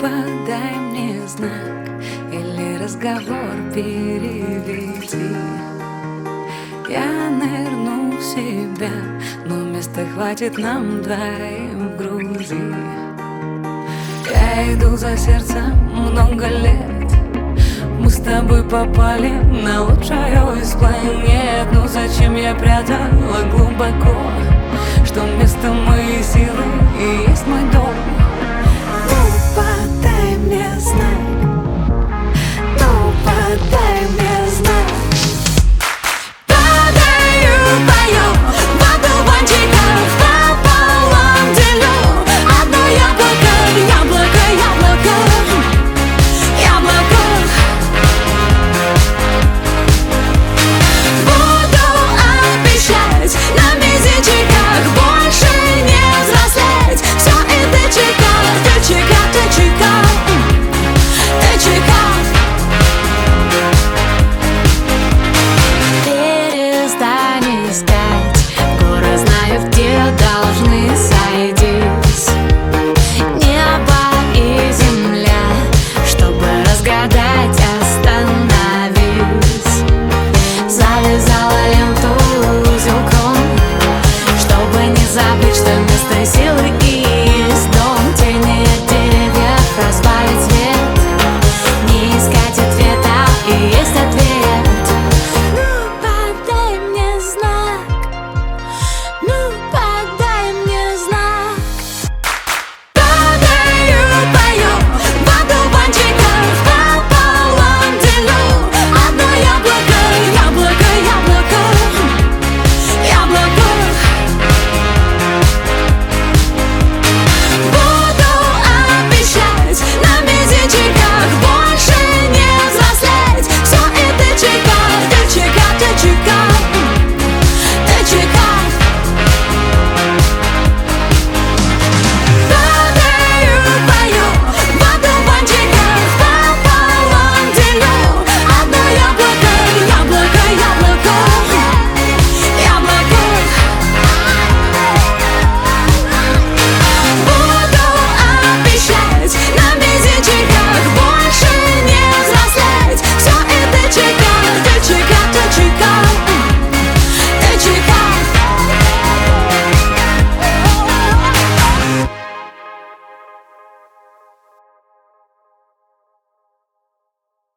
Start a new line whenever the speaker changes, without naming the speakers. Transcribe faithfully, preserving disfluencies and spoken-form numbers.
подай мне знак или разговор переведи. Я нырну в себя, но места хватит нам двоим в груди. Я иду за сердцем много лет, мы с тобой попали на лучшую из планет. Ну зачем я прятала глубоко, что вместо моей силы и есть мой дом?